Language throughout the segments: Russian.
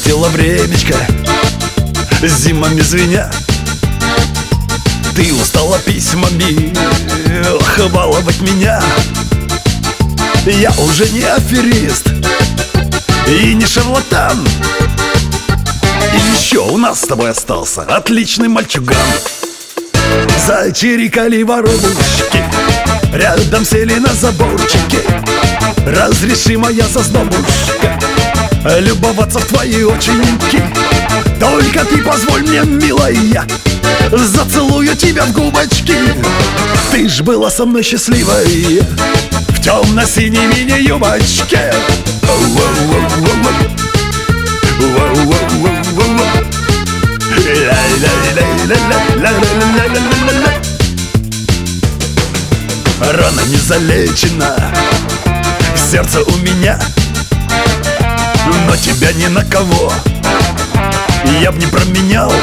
Пролетело времечко, зимами звеня. Ты устала письмами баловать меня. Я уже не аферист и не шарлатан. И еще у нас с тобой остался отличный мальчуган. Зачирикали воробушки, рядом сели на заборчике. Разреши, моя зазнобушка, любоваться в твои оченьки. Только ты позволь мне, милая, зацелую тебя в губочки. Ты ж была со мной счастливой в темно-синей мини-юбочке. Рана не залечена, сердце у меня, но тебя ни на кого я б не променял.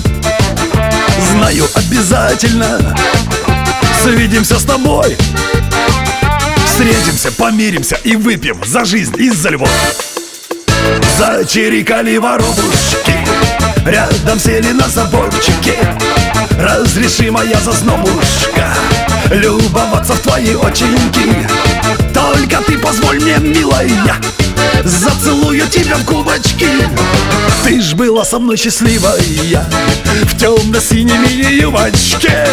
Знаю, обязательно свидимся с тобой, встретимся, помиримся и выпьем за жизнь и за любовь. Зачирикали воробушки, рядом сели на заборчике. Разреши, моя зазнобушка, любоваться в твои оченьки. Только ты позволь мне, милая, зацелую тебя в губочки. Ты ж была со мной счастливая в темно-синей мини-юбочке.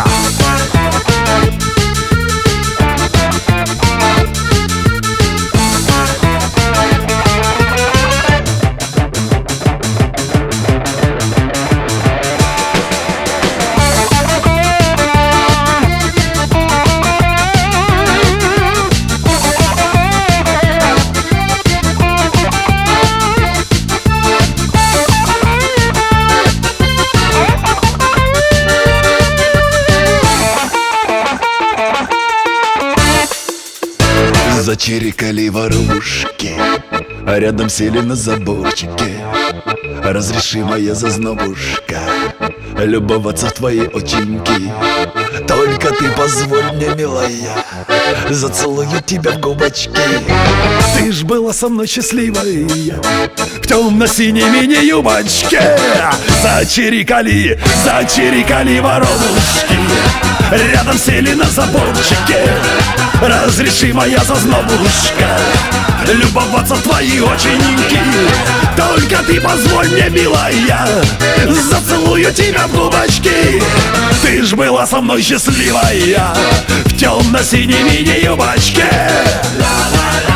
Зачирикали воробушки, а рядом сели на заборчике. Разреши, моя зазнобушка, любоваться в твои оченьки. Только ты позволь мне, милая, зацелую тебя в губочки. Ты ж была со мной счастливой в темно-синей мини-юбочке. Зачирикали, зачирикали воробушки, рядом сели на заборчике. Разреши, моя зазнобушка, любоваться в твои оченьки. Только ты позволь мне, милая, зацелую тебя в губочки. Ты ж была со мной счастливая в темно-синей мини-юбочке.